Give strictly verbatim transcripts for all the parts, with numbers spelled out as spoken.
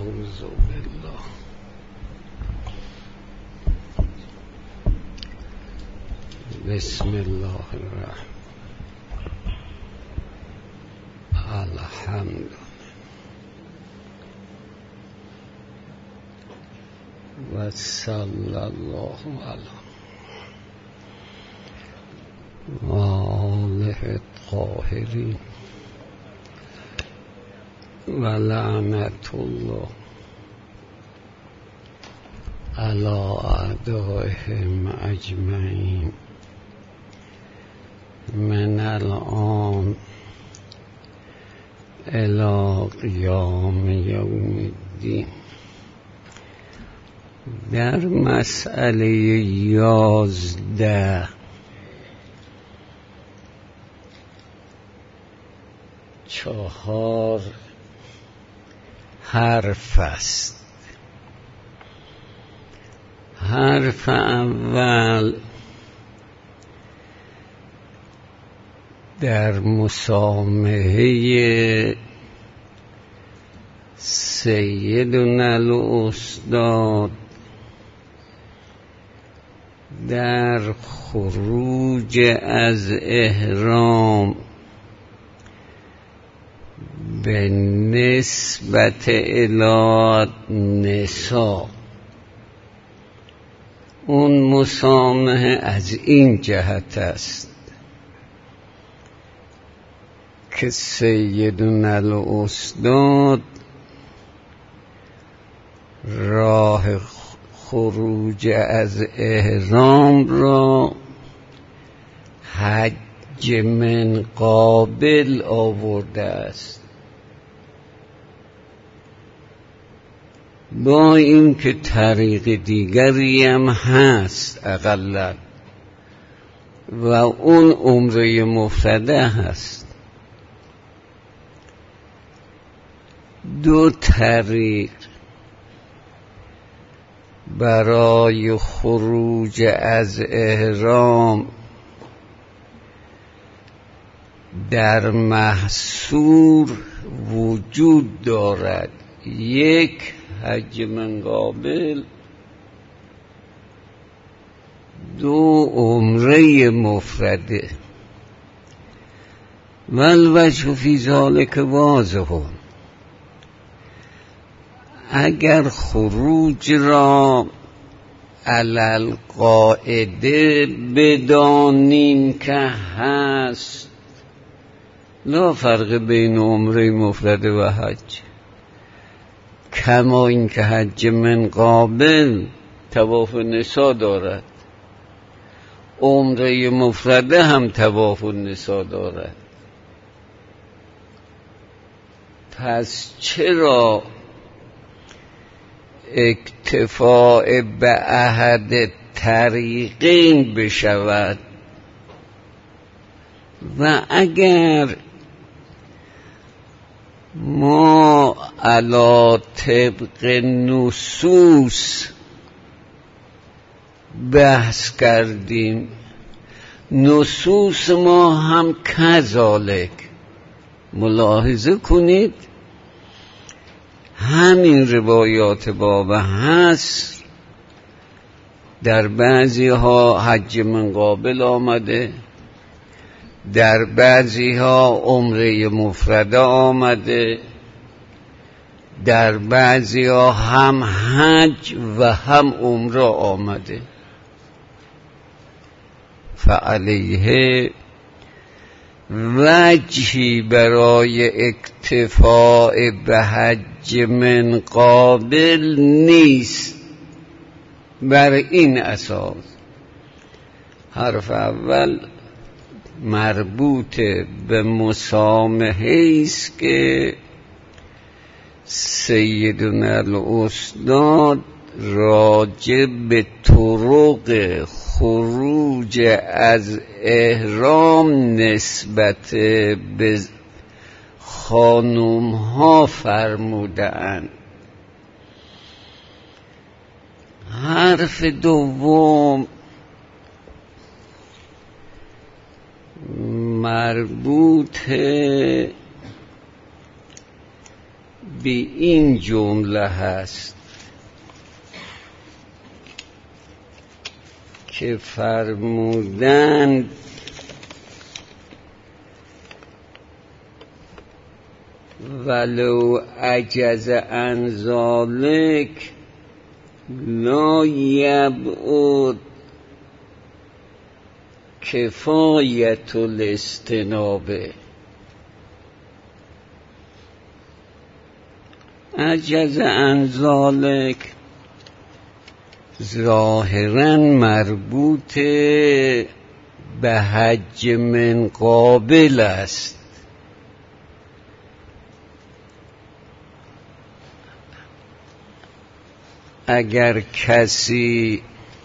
اعوذ بالله. بسم الله الرحمن الحمد و صلی الله علی و آله الطاهرین و لعنت الله علی اعدائهم اجمعین من الان الی قیام یوم الدین. در مسئله یازده چهار حرف است. حرف اول در مسامحه سیدنا الاستاد در خروج از احرام به نسبت الی نساء. اون مسامحه از این جهت است که سیدنا الاستاد راه خروج از احرام را حج من قابل آورده است، با این که طریق دیگری هم هست اقلا و اون عمره مفرده هست. دو طریق برای خروج از احرام در محصور وجود دارد. یک حج من قابل، دو عمره مفرده. والوجه فی ذلک واضح. اگر خروج را علل قاعده بدانیم که هست، لا فرق بین عمره مفرده و حج، کما این که حج من قابل طواف نساء دارد، عمره مفرده هم طواف نساء دارد. پس چرا اکتفاء به احد طریقین بشود؟ و اگر ما علی طبق نصوص بحث کردیم، نصوص ما هم کذالک. ملاحظه کنید همین روایات باب هست، در بعضی ها حج من قابل آمده، در بعضی ها عمره مفرده آمده، در بعضی ها هم حج و هم عمره آمده. فعلیه وجهی برای اکتفاء به حج من قابل نیست. بر این اساس حرف اول مربوط به مسامحه است که سیدنا الاستاد راجع به طرق خروج از احرام نسبت به خانوم ها فرمودند. حرف دوم مربوط به این جمله هست که فرمودند ولو عجز عن ذلک لا یبعد کفایت الاستنابه. عجز عن ذلک ظاهراً مربوط به حج من قابل است. اگر کسی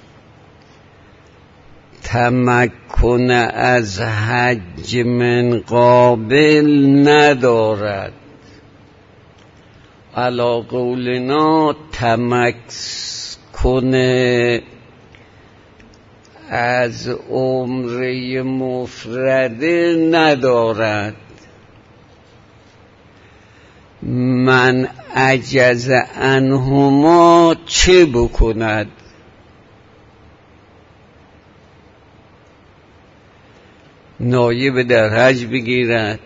تمکن از حج من قابل ندارد، علی قولنا تمکن از عمره مفرده ندارد، من عجز عنهما چه بکند؟ نایب در حج بگیرد،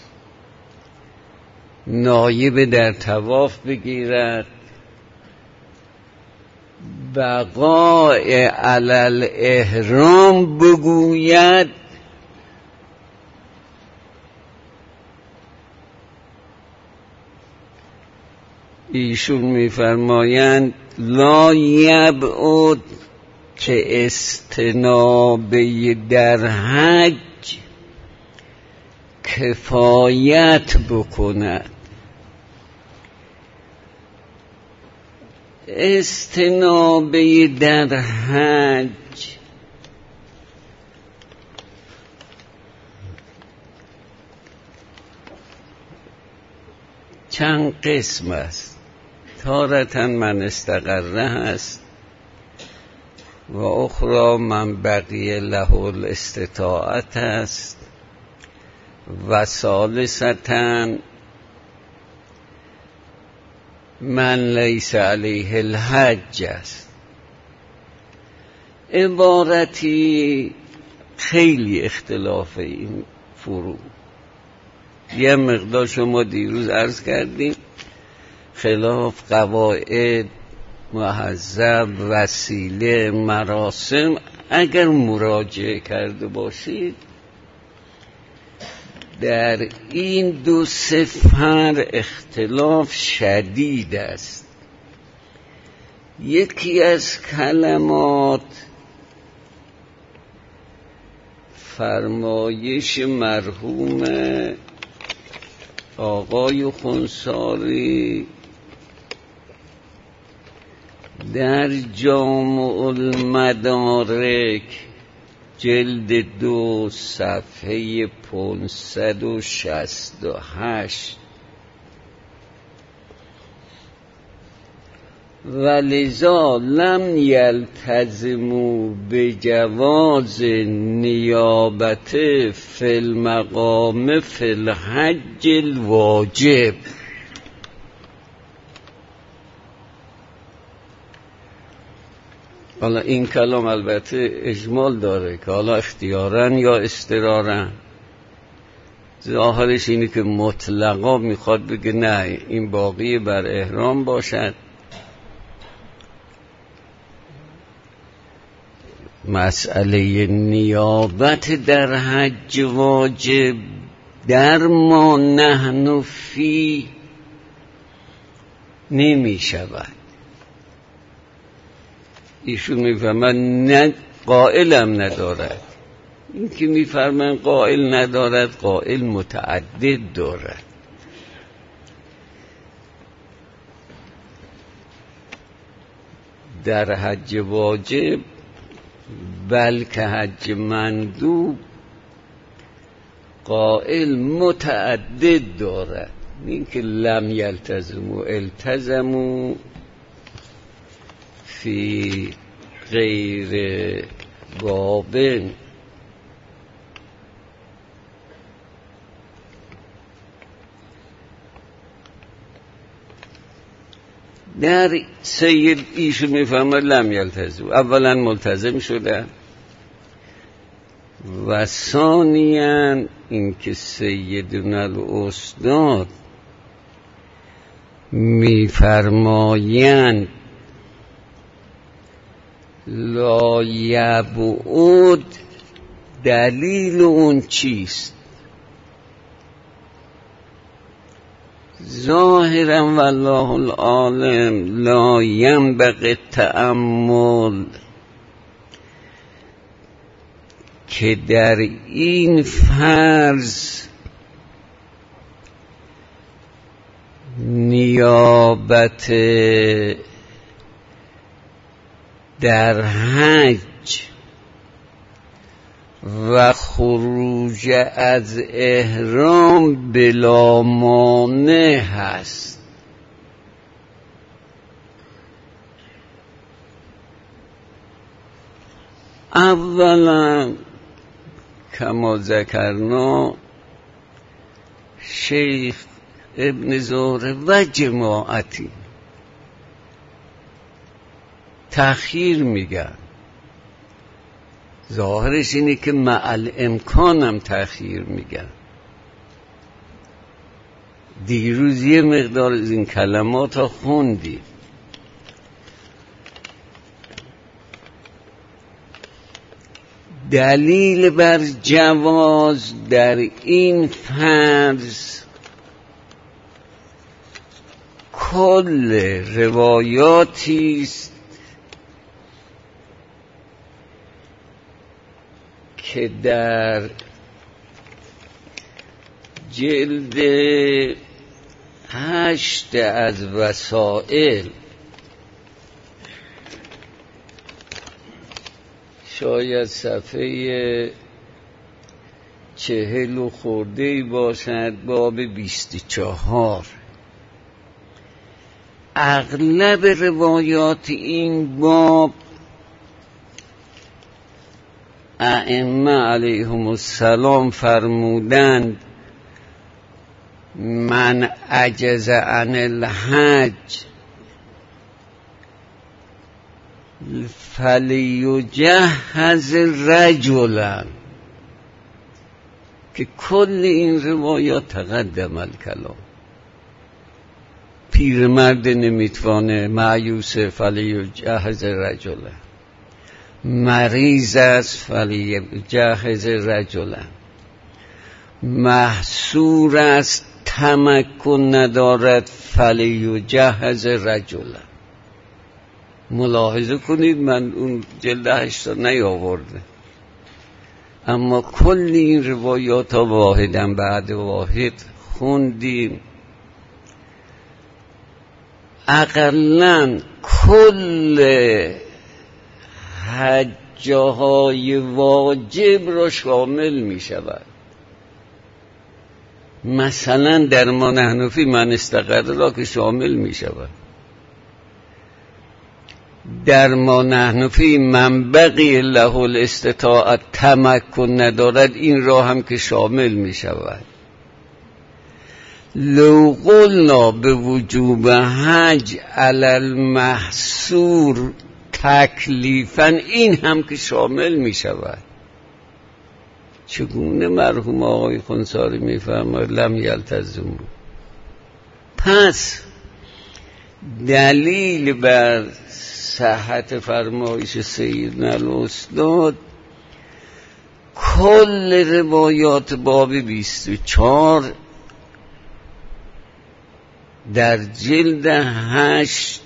نایب در طواف بگیرد، بقاء علی الاحرام بگوید، ایشون میفرمایند لا یبعد که استنابه در حج کفایت بکند. استنابه در حج چند قسم است. تارة من استقره است و اخرى من بقی له الاستطاعت است و ثالثة من لیس علیه الحج است. عبارتی خیلی اختلاف این فروع. یه مقدار شما دیروز عرض کردیم خلاف قواعد، محذب، وسیله، مراسم اگر مراجعه کرده باشید در این دو سفر اختلاف شدید است. یکی از کلمات فرمایش مرحوم آقای خنثاری در جامع المدارک جلد دو صفحه پانصد و شصت و هشت ولذا لم یلتزموا بجواز نیابت فی المقام فی الحج الواجب. حالا این کلام البته اجمال داره که حالا اختیاراً یا اضطراراً، ظاهرش اینه که مطلقا میخواد بگه نه این باقی بر احرام باشد. مسئله نیابت در حج واجب در ما نحن فی نمی شود. ایشون میفرمن نه قائلم ندارد. این که میفرمن قائل ندارد قائل متعدد دارد. در حج واجب بلکه حج مندوب قائل متعدد دارد. این که لم یلتزموا التزموا فی غیر بابن. در سید ایشون میفهمه لم یلتزم، اولا ملتزم شدن و ثانیاً اینکه سیدنا الاستاد میفرمایند لا یبعد، دلیل اون چیست؟ ظاهرا والله العالم لا ینبغی التأمل، که در این فرض نیابت در حج و خروج از احرام بلا مانع هست. اولا کما ذکرنا شیخ ابن زهره و جماعتی تأخیر میگن، ظاهرش اینه که مع الامکان هم تأخیر میگن. دیروز یه مقدار از این کلمات ها خوندیم. دلیل بر جواز در این فرض کل روایاتی است که در جلد هشت از وسائل، شاید صفحه چهل و خورده‌ای باشد، باب بیست و چهار، اغلب روایات این باب ائمه علیهم السلام فرمودند من عجز عن الحج فلیجهز رجلا، که کل این روایات تقدم الکلام. پیرمرد نمیتوانه، معیوسه، فلیجهز رجلا، مریض است فلیجهز رجلا، محصور است تمکن ندارد فلیجهز رجلا. ملاحظه کنید من اون جلد هشتا نیاورده، اما کل این روایات ها واحدن بعد واحد خوندیم. اقلن کل حجهای واجب را شامل می شود. مثلا در ما حنفی من استقر را که شامل می شود، در ما حنفی من بقی له الاستطاعت تمکن ندارد، این را هم که شامل می شود. لو قلنا به وجوب حج علی المحصور تکلیفاً، این هم که شامل می شود. چگونه مرحوم آقای خنثاری می فرماید لم یلتزم؟ پس دلیل بر صحت فرمایش سیدنا الاستاد کل روایات باب بیست و چهار در جلد هشت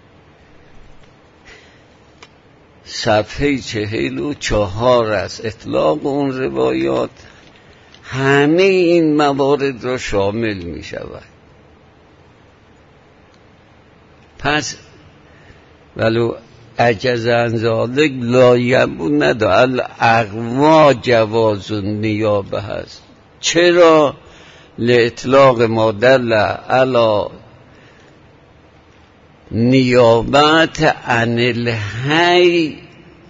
صفحه چهل و چهار است. اطلاق اون روایات همه این موارد را شامل می شود. پس ولو عجز عن ذلک لا یبون نداره، الاقوا جواز نیابه هست. چرا؟ لاطلاق ما دل علی نیابت عن الحی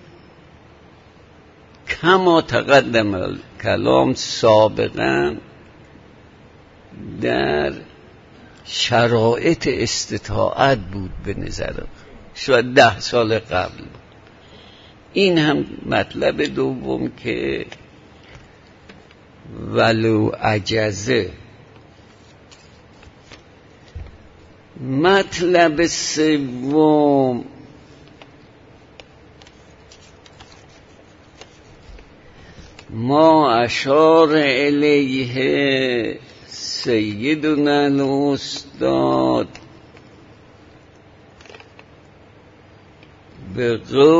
کما تقدم الکلام سابقا در شرایط استطاعت بود به نظرم، شاید ده سال قبل. این هم مطلب دوم که ولو عجزه. مطلب سوم ما اشار الیه سیدنا الاستاد به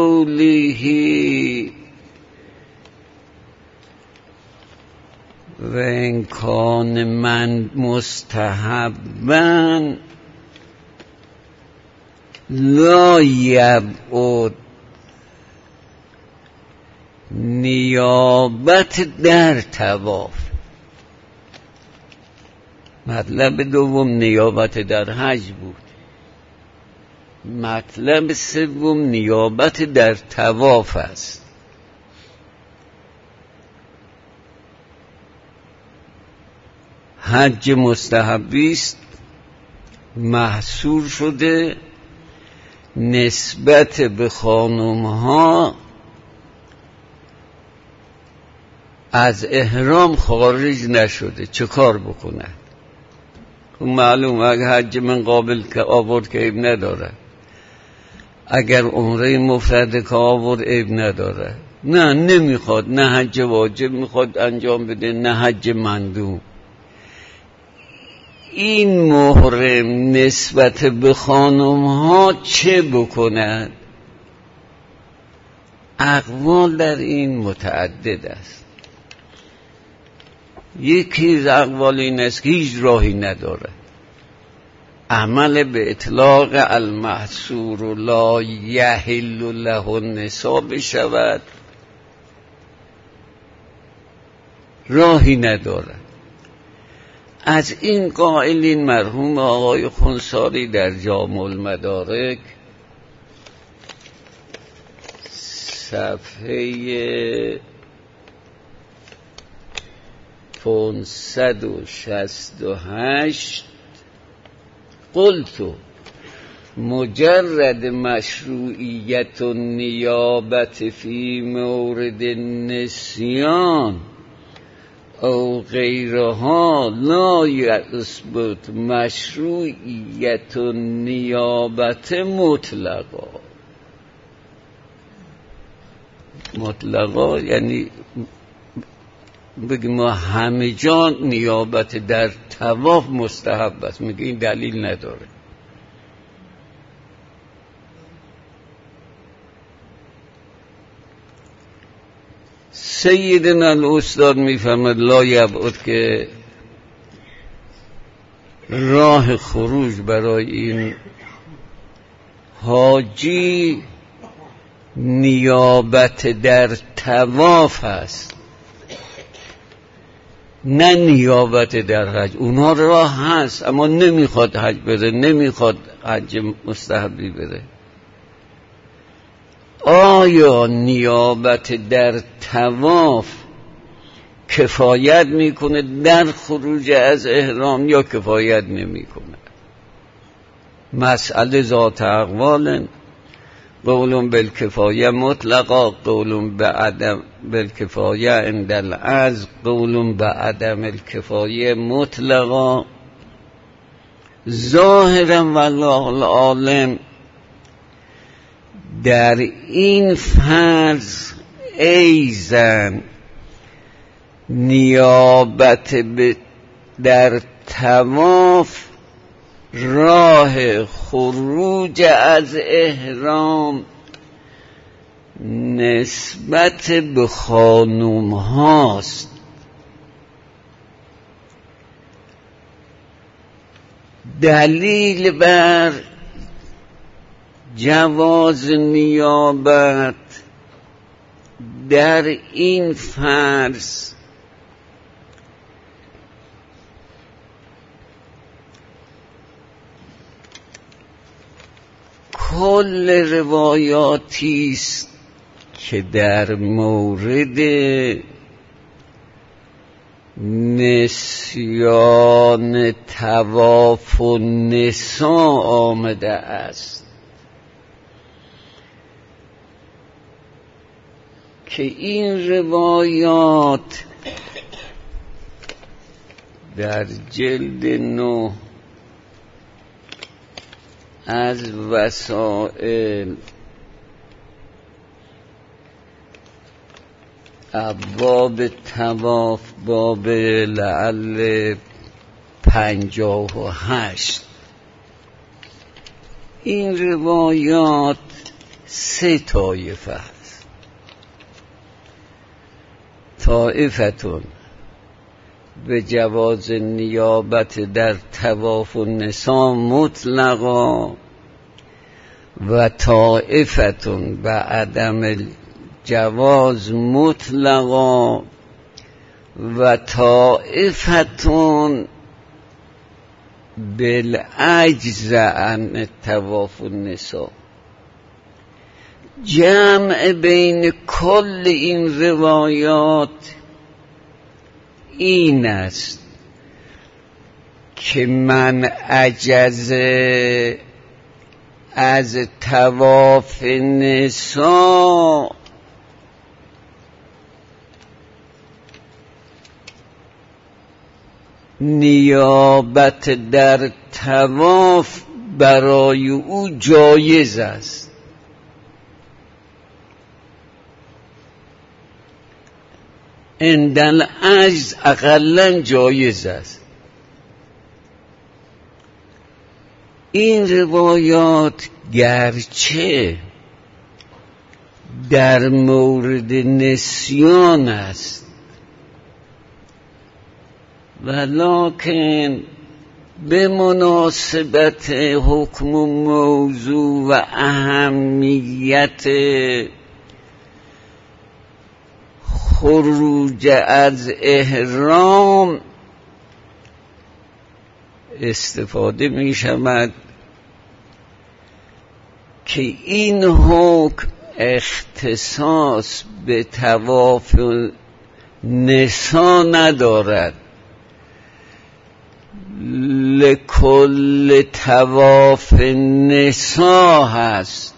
قوله و ان کان من مستحبا لا یبعد نیابت در طواف. مطلب دوم نیابت در حج بود، مطلب سوم نیابت در طواف است. حج مستحبی است، محصور شده نسبت به خانم ها از احرام خارج نشده، چه کار بکنه؟ معلوم اگر حج من قابل که آورد که عیب نداره، اگر عمره مفرد که آورد عیب نداره. نه نمیخواد، نه حج واجب میخواد انجام بده نه حج مندوب. این محرم نسبت به خانم ها چه بکند؟ اقوال در این متعدد است. یکی از اقوال این است که هیچ راهی نداره، عمل به اطلاق المحصور لا یحل له النساء بشود، راهی نداره. از این قائلین مرحوم آقای خونساری در جامع المدارک صفحه پانصد و شصت و هشت قلت مجرد مشروعیت النیابت فی مورد النسیان او غیرها لا یثبت مشروعیت النیابت مطلقا. مطلقا یعنی بگیم ما همه جا نیابت در طواف مستحب است. میگه این دلیل نداره. سیدنا الاستاد میفهمد لا یبعد که راه خروج برای این حاجی نیابت در طواف هست، نه نیابت در حج. اونها راه هست اما نمیخواد حج بره، نمیخواد حج مستحبی بره. آیا نیابت در طواف کفایت میکنه در خروج از احرام یا کفایت نمیکنه؟ مسئله ذات اقوال، قولون بالکفایه مطلقا، قولون به عدم بالکفایه عند العجز، قولون به عدم الکفایه مطلقا. ظاهرا والله العالم در این فرض ایزن نیابت در طواف راه خروج از احرام نسبت به خانوم هاست. دلیل بر جواز نیابت در این فرض کل روایاتی است که در مورد نسیان طواف و نسا آمده است که این روایات در جلد نو از وسائل ابواب طواف باب لعل پنجاه و هشت این روایات سه طایفه است. طایفتون به جواز نیابت در طواف النساء مطلقا و طایفتون به عدم جواز مطلقا و طایفتون بالعجز عن طواف النساء. جمع بین کل این روایات این است که من عجز از طواف نساء نیابت در طواف برای او جایز است. عند العجز اقلا جایز است. این روایات گرچه در مورد نسیان است ولکن به مناسبت حکم موضوع و اهمیت خروج از احرام استفاده می شود که این حکم اختصاص به طواف نساء ندارد، لکل طواف نساء هست،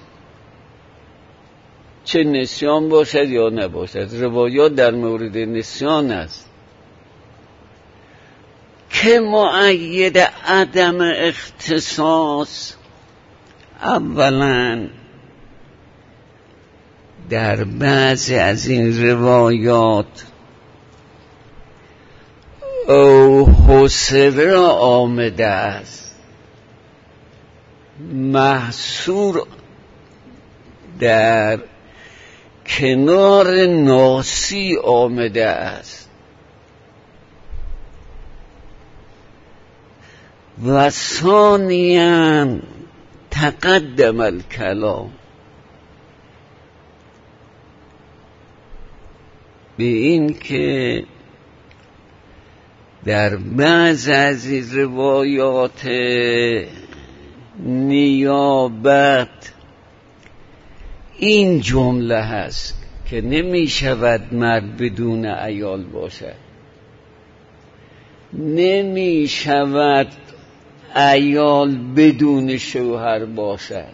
چه نسیان باشد یا نباشد. روایات در مورد نسیان است که مؤید عدم اختصاص. اولا در بعضی از این روایات او حسر آمده است، محصور در کنار ناسی آمده است و ثانیاً تقدم الکلام به این که در بعض از این روایات نیابت این جمله هست که نمی شود مرد بدون عیال باشد، نمی شود عیال بدون شوهر باشد.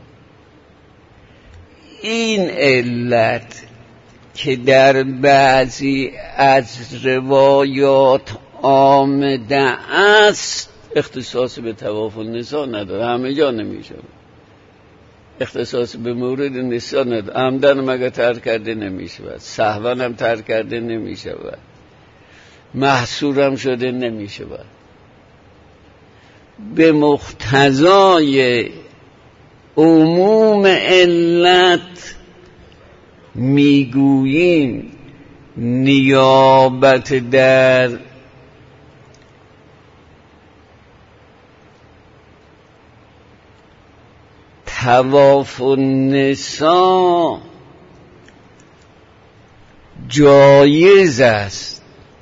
این علت که در بعضی از روایات آمده است اختصاص به طواف النساء نداره، همه جا نمی شود. اختصاص به مورد نساء نداره، عمدن مگه ترک کرده نمی شود، سهوا هم ترک کرده نمی شود، محصورم شده نمی شود. به مقتضای عموم علت میگوییم نیابت در طواف النساء جایز است.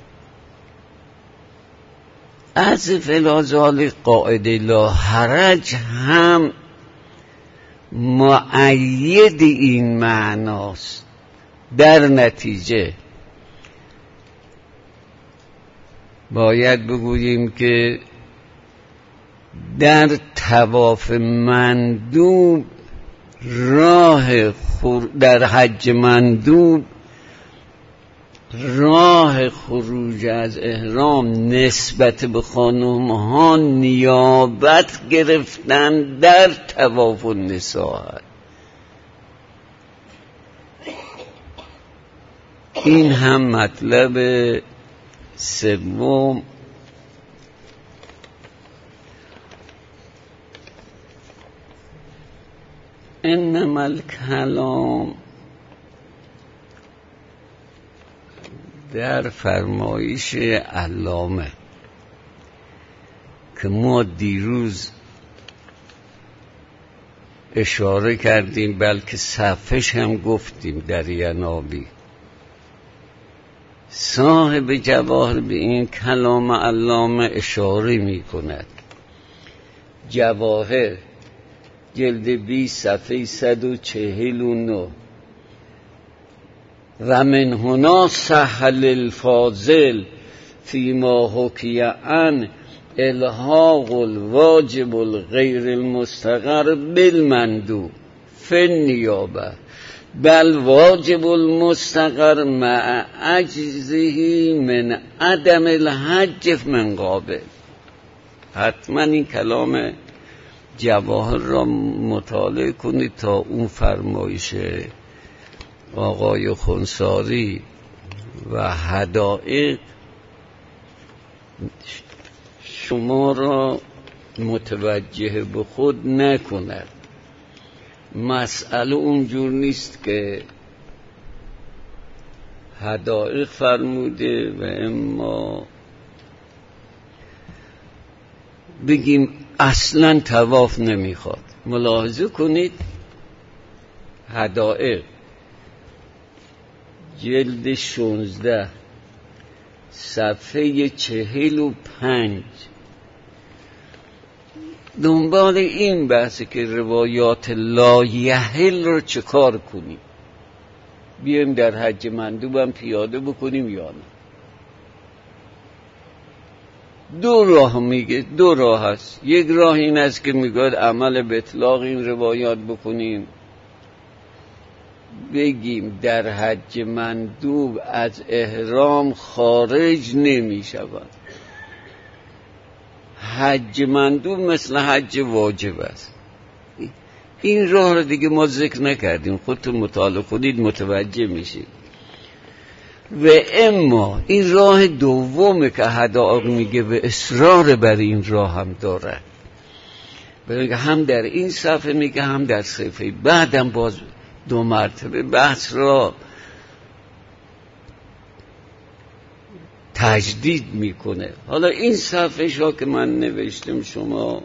از فلازال قاعده لا حرج هم مؤید این معناست. در نتیجه باید بگوییم که در طواف مندوب راه خور... در حج مندوب راه خروج از احرام نسبت به خانم‌ها نیابت گرفتن در طواف النساء. این هم مطلب سوم. انما الکلام در فرمایش علامه که ما دیروز اشاره کردیم، بلکه صفحش هم گفتیم در ینابی، صاحب جواهر به این کلام علامه اشاره می کند. جواهر جلد بیست صفحه صد و چهل و نه: و من هنا سهل الفاضل فیما حکی عن الحاق الواجب الغیر المستقر بالمندوب فی النیابه بل واجب المستقر مع عجزه من عدم الحج من قابل. حتما این کلام جواهر را مطالعه کنید تا اون فرمایش آقای خنثاری و حدائق شما را متوجه به خود نکند. مسئله اونجور نیست که حدائق فرموده و اما بگیم اصلا طواف نمیخواد. ملاحظه کنید حدائق جلد شانزده صفحه چهل و پنج دنبال این بحثه که روایات لا یحل رو چه کار کنیم، بیایم در حج مندوبم پیاده بکنیم یا نه. دو راه میگه، دو راه هست. یک راه این است که میگه عمل به اطلاق این روایات بکنیم، بگیم در حج مندوب از احرام خارج نمی شود. حج مندوب مثل حج واجب است. این راه رو دیگه ما ذکر نکردیم، خودتون مطالعه کنید متوجه میشید. و اما این راه دومه که حدائق میگه و اصرار بر این راه هم داره، بلکه هم در این صفحه میگه هم در صفحه بعدم باز دو مرتبه بحث را تجدید میکنه. حالا این صفحه شا که من نوشتم شما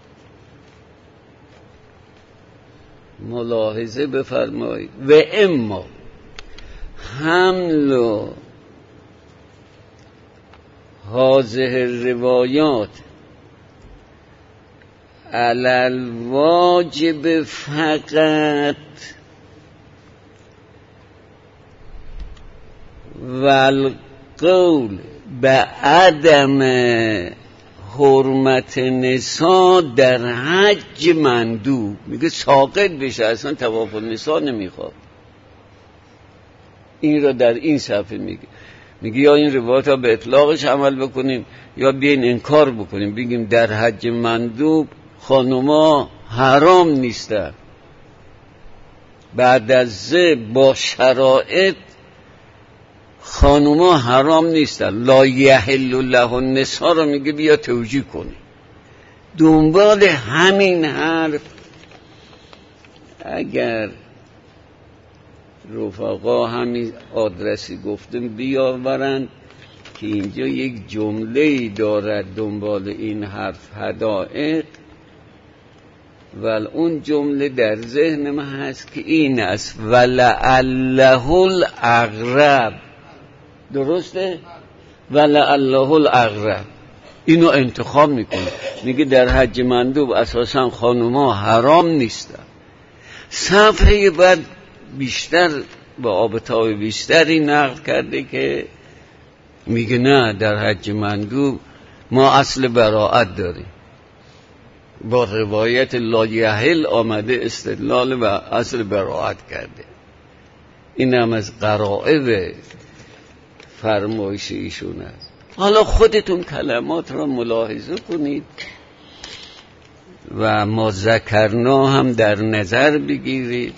ملاحظه بفرمایید. و اما حمل هذه الروایات علی الواجب فقط والقول به عدم حرمت نساء در حج مندوب، میگه ساقط بشه، اصلا طواف النساء نمیخواد. این را در این صفحه میگه، میگه یا این روایت ها به اطلاقش عمل بکنیم یا بیاین انکار بکنیم، بگیم در حج مندوب خانوما حرام نیستن، بعد از زه با شرایط خانوما حرام نیستن. لا یحل له النساء رو میگه بیا توجیه کنی. دنبال همین حرف اگر رفقا همین آدرسی گفتم بیاورند که اینجا یک جمله‌ای دارد دنبال این حرف حدائق، ول اون جمله در ذهن من هست که این است ولعله الاقرب. درسته؟ ولعله الاقرب اینو انتخاب میکنه، میگه در حج مندوب اساسا خانوما حرام نیستن. صفحه بعد بیشتر با آب تاب بیشتری نقل کرده که میگه نه، در حج مندوب ما اصل براءت داریم. با روایت لا یحل آمده استدلال و اصل براءت کرده. این هم از غرائب فرمایش ایشون است. حالا خودتون کلمات را ملاحظه کنید و ما ذکرنا هم در نظر بگیرید.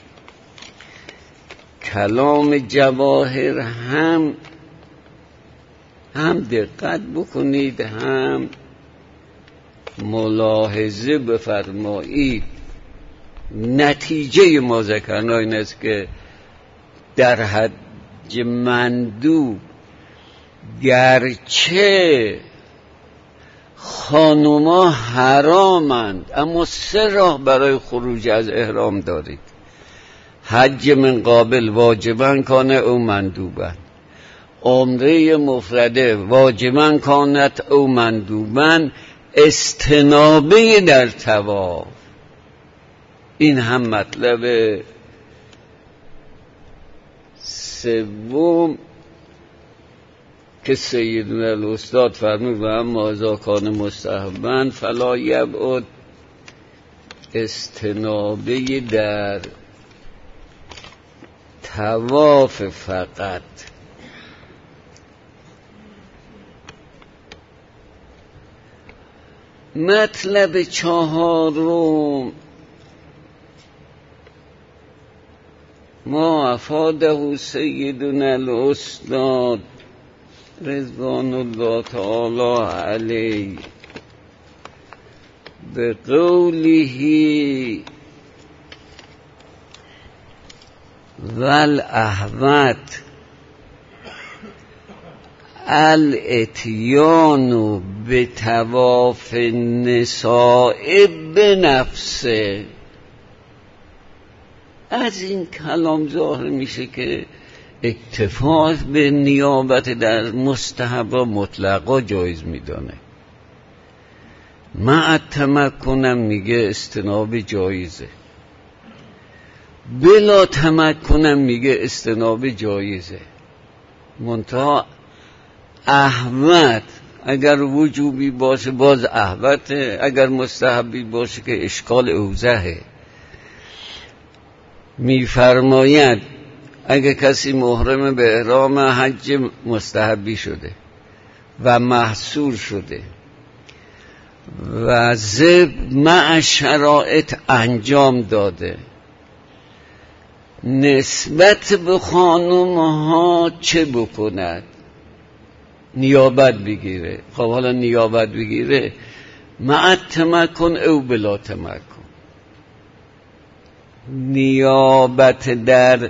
کلام جواهر هم هم دقت بکنید، هم ملاحظه بفرمایید. نتیجه ما ذکرنا این است که در حج مندوب گرچه خانوما حرامند، اما سه راه برای خروج از احرام دارید. حج من قابل واجبا کانه او مندوبا، عمره مفرده واجبا کانت او مندوبا، استنابه در طواف. این هم مطلب سوم که سیدنا الاستاد فرمود و اما اذا کان مستحبا فلا یبعد، استنابه در طواف فقط. مطلب چهارم ما افاده سیدنا الاستاد رضوان الله تعالی علیه به قوله والاحوط الاتیان به طواف النساء بنفسه. از این کلام ظاهر میشه که اکتفا به نیابت در مستحبا مطلقا جایز میدانه. مع تمکنم میگه استناب جایزه، بلا تمکنم میگه استناب جایزه. منتها احوط اگر وجوبی باشه باز احوطه، اگر مستحبی باشه که اشکال اوزهه. میفرماید اگر کسی محرم به احرام حج مستحبی شده و محصور شده و زب مع شرایط انجام داده، نسبت به خانمها چه بکند؟ نیابت بگیره. خب حالا نیابت بگیره مع تمکن او بلا تمکن. نیابت در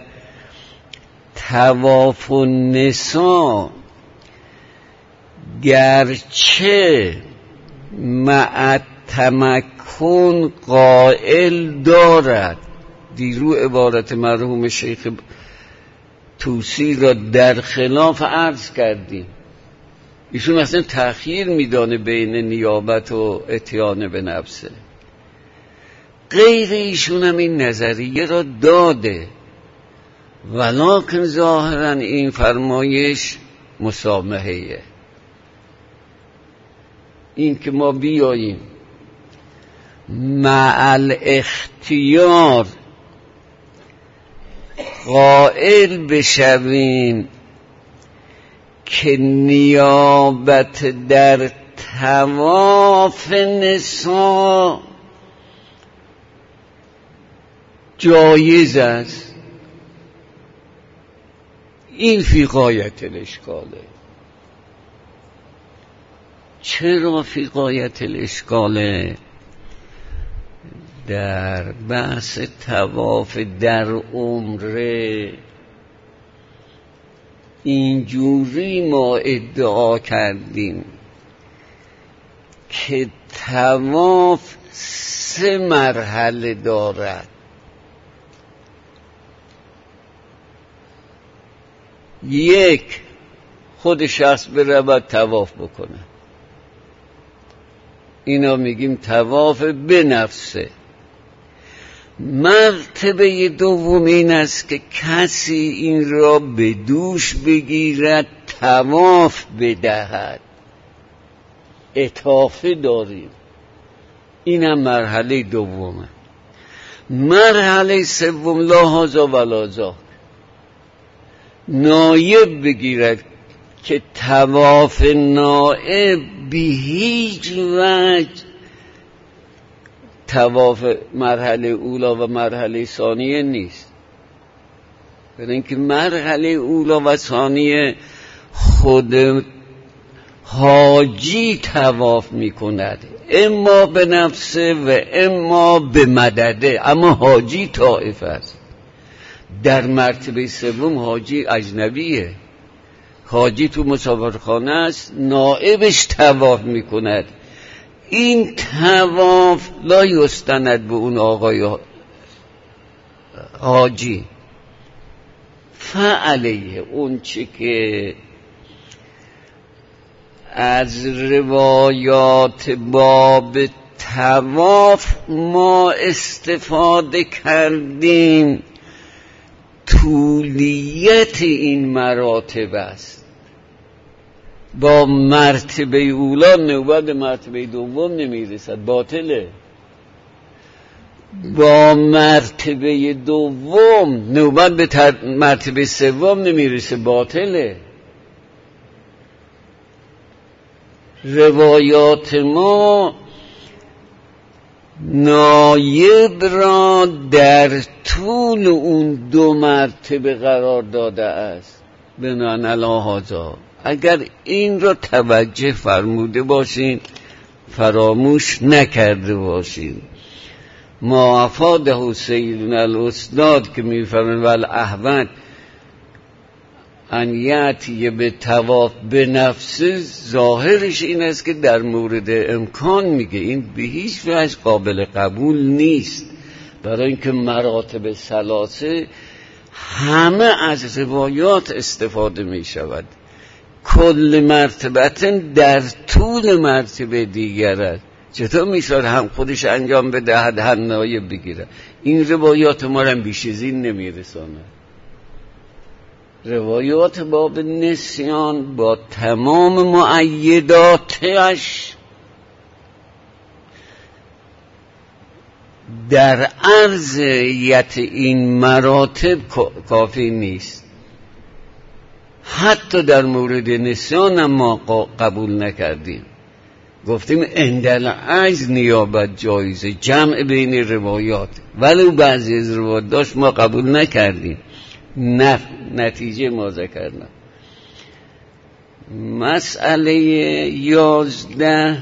طواف النساء گرچه مع تمکن قائل دارد. دیرو عبارت مرحوم شیخ توسی را در خلاف عرض کردیم. ایشون اصلا تأخیر میدانه بین نیابت و اتیان به نفسه. غیر ایشون هم این نظریه را داده، ولکن ظاهرا این فرمایش مسامحه. این که ما بیاییم مع الاختیار قائل بشویم که نیابت در طواف نساء جایز است، این فی غایت الاشکاله. چرا فی غایت الاشکاله؟ در بحث طواف در عمره اینجوری ما ادعا کردیم که طواف سه مرحله دارد. یک، خود شخص برود طواف بکنه، اینا میگیم طواف به نفسه. مرتبه دوم این است که کسی این را به دوش بگیرد طواف بدهد. اطافه داریم، اینم مرحله دومه. مرحله سوم لا هذا ولا ذاک، نایب بگیرد که طواف نائب به هیچ وجه طواف مرحله اولا و مرحله ثانیه نیست. برای اینکه مرحله اولا و ثانیه خود حاجی طواف میکند، اما به نفسه و اما به مدده، اما حاجی طائف است. در مرتبه سوم حاجی اجنبیه، حاجی تو مسافرخانه است، نائبش طواف میکند. این طواف لا یستند به اون آقای حاجی، فعلیه اون چی که از روایات باب طواف ما استفاده کردیم طولیت این مراتب است. با مرتبه اولا نوبت مرتبه دوم نمیرسد، باطله. با مرتبه دوم نوبت به مرتبه سوم نمیرسه، باطله. روایات ما نایب را در طول اون دو مرتبه قرار داده است. بنان علی هذا، اگر این را توجه فرموده باشین، فراموش نکرده باشین. ما افاده سیدنا الاستاد که میفرماید والاحوط ان یأتی به طواف به نفسه، ظاهرش این است که در مورد امکان میگه، این به هیچ وجه قابل قبول نیست. برای اینکه مراتب ثلاثه همه از روایات استفاده میشود، کل مرتبت در طول مرتبه دیگر است. چطور میشود هم خودش انجام بدهد هم نایب بگیرد؟ این روایات ما را بیش از این نمیرساند. روایات باب نسیان با تمام مؤیداتش در ارضیت این مراتب کافی نیست. حتی در مورد نسیان ما قبول نکردیم، گفتیم اندل عجز نیابت جایزه، جمع بین روایات، ولی بعضی از روایات داشت ما قبول نکردیم. نه نتیجه ما ذکرنا. مسئله یازده،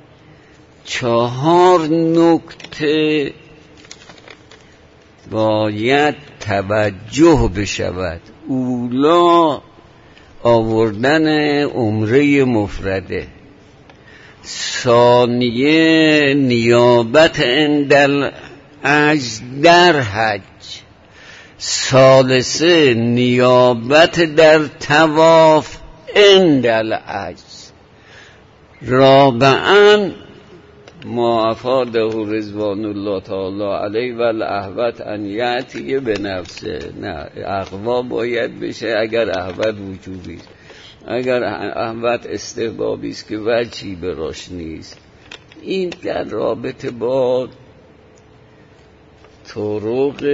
چهار نکته باید توجه بشود. اولا آوردن عمره مفرده، ثانیه نیابت اندل عجز در حج، ثالثه نیابت در طواف اندل عجز، رابعا ما افاده رضوان الله تعالی علیه و الاحوط ان یأتی به نفسه. نه، اقوا باید بشه اگر احوط وجوبی است. اگر احوط استحبابی است که وجهی براش نیست. این در رابطه با طرق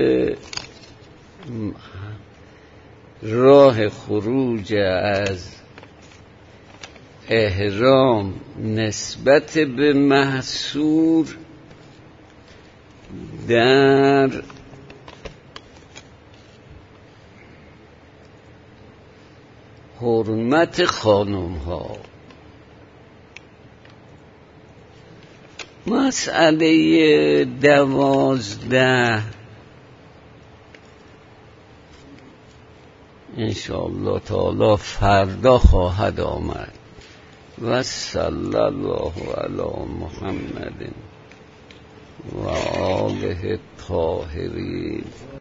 راه خروج از احرام نسبت به محصور در حرمت خانم ها. مسئله دوازده انشاءالله تعالی فردا خواهد آمد. و صلی الله علی محمد و آله الطاهرین.